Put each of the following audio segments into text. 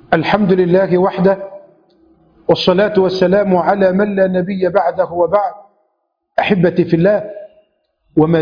الحمد لله وحده، والصلاة والسلام على من لا نبي بعده وبعد. أحبتي في الله، وما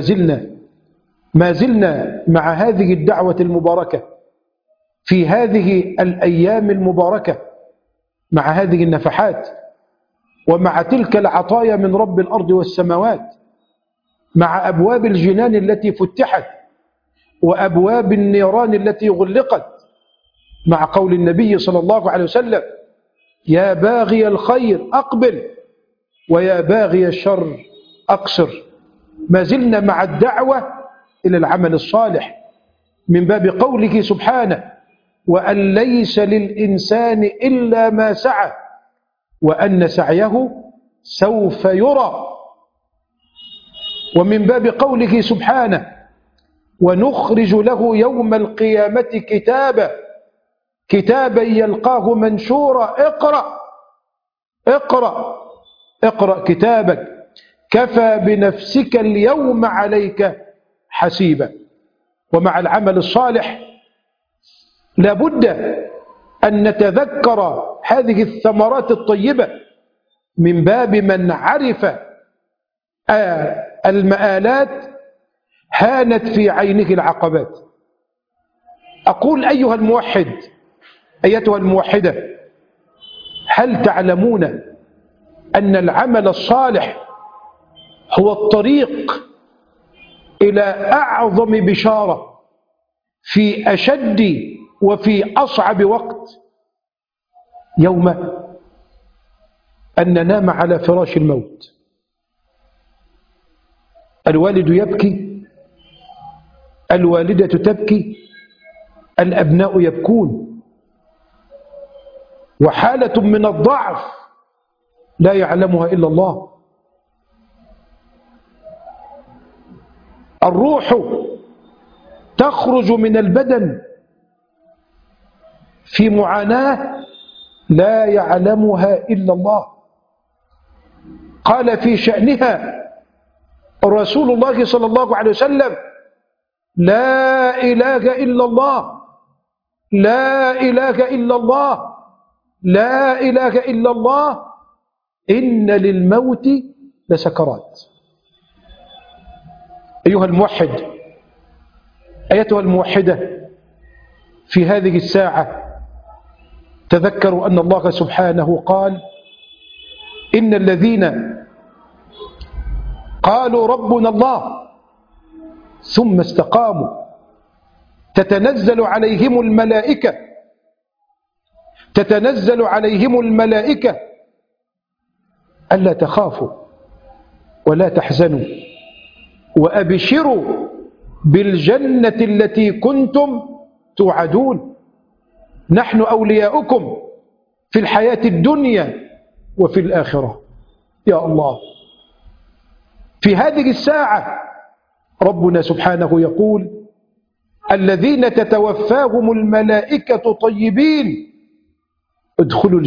زلنا مع هذه الدعوة المباركة في هذه الأيام المباركة، مع هذه النفحات ومع تلك العطايا من رب الأرض والسماوات، مع أبواب الجنان التي فتحت وأبواب النيران التي غلقت، مع قول النبي صلى الله عليه وسلم: يا باغي الخير أقبل ويا باغي الشر أقصر. ما زلنا مع الدعوة إلى العمل الصالح من باب قوله سبحانه: وأن ليس للإنسان إلا ما سعى وأن سعيه سوف يرى. ومن باب قوله سبحانه: ونخرج له يوم القيامة كتابا يلقاه منشورا. اقرأ كتابك كفى بنفسك اليوم عليك حسيبا. ومع العمل الصالح لابد أن نتذكر هذه الثمرات الطيبة من باب من عرف المآلات هانت في عينه العقبات. أقول أيها الموحد، أيتها الموحدة، هل تعلمون أن العمل الصالح هو الطريق إلى أعظم بشارة في أشد وفي أصعب وقت؟ يوم أن ننام على فراش الموت، الوالد يبكي، الوالدة تبكي، الأبناء يبكون، وحالة من الضعف لا يعلمها إلا الله. الروح تخرج من البدن في معاناة لا يعلمها إلا الله. قال في شأنها رسول الله صلى الله عليه وسلم: لا إله إلا الله، لا إله إلا الله، لا إله إلا الله، إن للموت لسكرات. أيها الموحد، أيتها الموحدة، في هذه الساعة تذكروا أن الله سبحانه قال: إن الذين قالوا ربنا الله ثم استقاموا تتنزل عليهم الملائكة ألا تخافوا ولا تحزنوا وأبشروا بالجنة التي كنتم توعدون، نحن أولياؤكم في الحياة الدنيا وفي الآخرة. يا الله، في هذه الساعة ربنا سبحانه يقول: الذين تتوفاهم الملائكة طيبين ادخلوا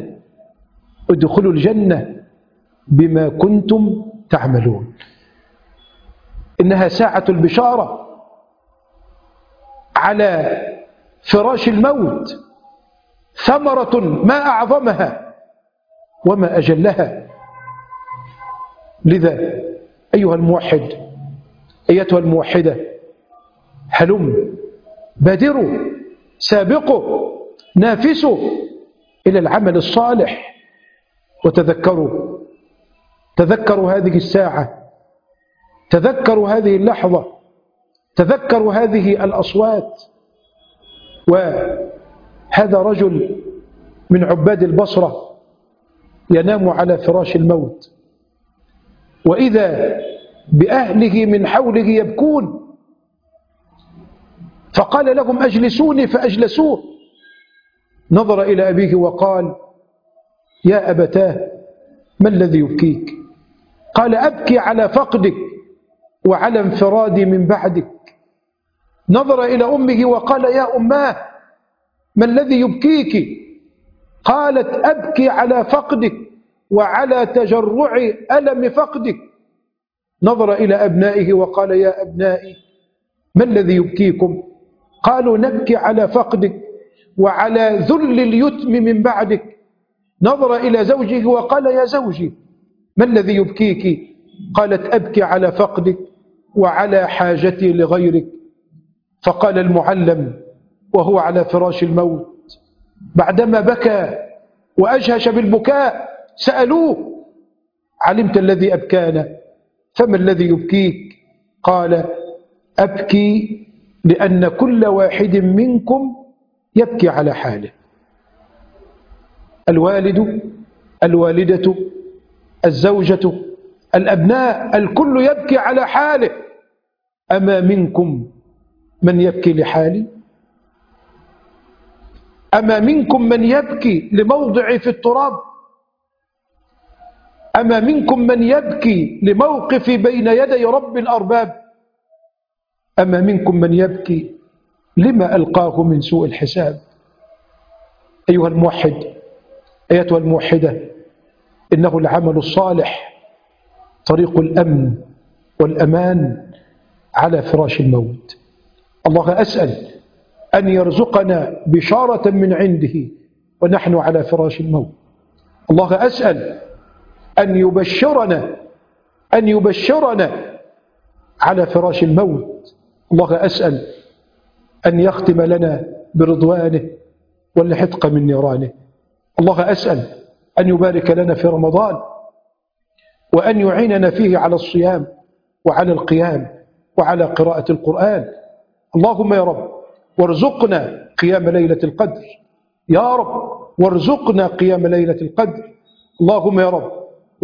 الجنة بما كنتم تعملون. إنها ساعة البشارة على فراش الموت، ثمرة ما أعظمها وما أجلها. لذا أيها الموحد، أيتها الموحدة، هلم، بادروا، سابقوا، نافسوا إلى العمل الصالح. وتذكروا هذه الساعة، تذكروا هذه اللحظة، تذكروا هذه الأصوات. وهذا رجل من عباد البصرة ينام على فراش الموت، وإذا بأهله من حوله يبكون، فقال لهم: أجلسوني، فأجلسوه. نظر إلى أبيه وقال: يا أبتاه، ما الذي يبكيك؟ قال: أبكي على فقدك وعلى انفرادي من بعدك. نظر إلى أمه وقال: يا أماه، ما الذي يبكيك؟ قالت: أبكي على فقدك وعلى تجرع ألم فقدك. نظر إلى أبنائه وقال: يا أبنائي، ما الذي يبكيكم؟ قالوا: نبكي على فقدك وعلى ذل اليتم من بعدك. نظر إلى زوجه وقال: يا زوجي، ما الذي يبكيك؟ قالت: أبكي على فقدك وعلى حاجتي لغيرك. فقال المعلم وهو على فراش الموت بعدما بكى وأجهش بالبكاء، سألوه: علمت الذي أبكانا، فما الذي يبكيك؟ قال: أبكي لأن كل واحد منكم يبكي على حاله. الوالد، الوالدة، الزوجة، الأبناء، الكل يبكي على حاله. أما منكم من يبكي لحالي؟ أما منكم من يبكي لموضعي في التراب؟ أما منكم من يبكي لموقفي بين يدي رب الأرباب؟ أما منكم من يبكي لما ألقاه من سوء الحساب؟ أيها الموحد، أيتها الموحدة، إنه العمل الصالح طريق الأمن والأمان على فراش الموت. الله أسأل أن يرزقنا بشارة من عنده ونحن على فراش الموت. الله أسأل أن يبشرنا على فراش الموت. الله أسأل أن يختم لنا برضوانه والحتق من نيرانه. الله أسأل أن يبارك لنا في رمضان وأن يعيننا فيه على الصيام وعلى القيام وعلى قراءة القرآن. اللهم يا رب وارزقنا قيام ليلة القدر، يا رب وارزقنا قيام ليلة القدر. اللهم يا رب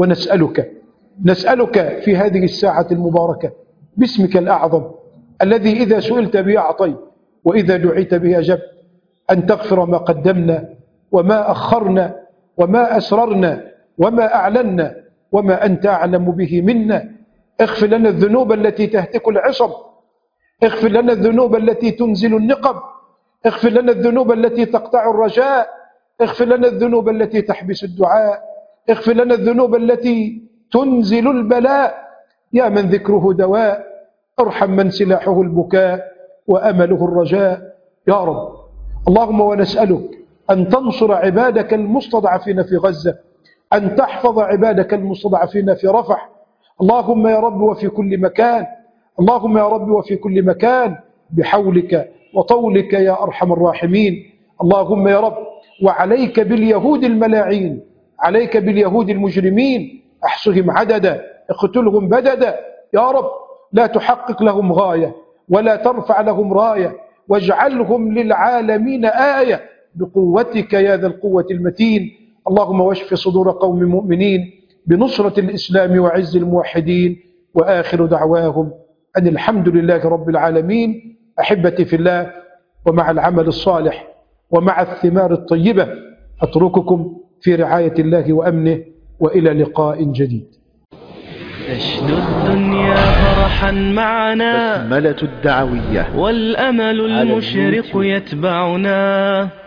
نسألك في هذه الساعة المباركة باسمك الأعظم الذي إذا سئلت به أعطيت وإذا دعيت به أجبت، أن تغفر ما قدمنا وما أخرنا وما أسررنا وما أعلنا وما أنت أعلم به منا. اغفر لنا الذنوب التي تهتك العصب، اغفر لنا الذنوب التي تنزل النقب، اغفر لنا الذنوب التي تقطع الرجاء، اغفر لنا الذنوب التي تحبس الدعاء، اغفر لنا الذنوب التي تنزل البلاء. يا من ذكره دواء، ارحم من سلاحه البكاء وأمله الرجاء يا رب. اللهم ونسألك أن تنصر عبادك المستضعفين في غزة، أن تحفظ عبادك المستضعفين في رفح. اللهم يا رب وفي كل مكان، اللهم يا رب وفي كل مكان بحولك وطولك يا أرحم الراحمين. اللهم يا رب وعليك باليهود الملاعين، عليك باليهود المجرمين، احصهم عددا، اقتلهم بددا يا رب. لا تحقق لهم غاية ولا ترفع لهم راية، واجعلهم للعالمين آية بقوتك يا ذا القوة المتين. اللهم واشف صدور قوم مؤمنين بنصرة الإسلام وعز الموحدين، وآخر دعواهم أن الحمد لله رب العالمين. أحبتي في الله، ومع العمل الصالح ومع الثمار الطيبة أترككم في رعاية الله وأمنه، وإلى لقاء جديد. تشدو الدنيا فرحا معنا بسملة الدعوية والأمل المشرق يتبعنا.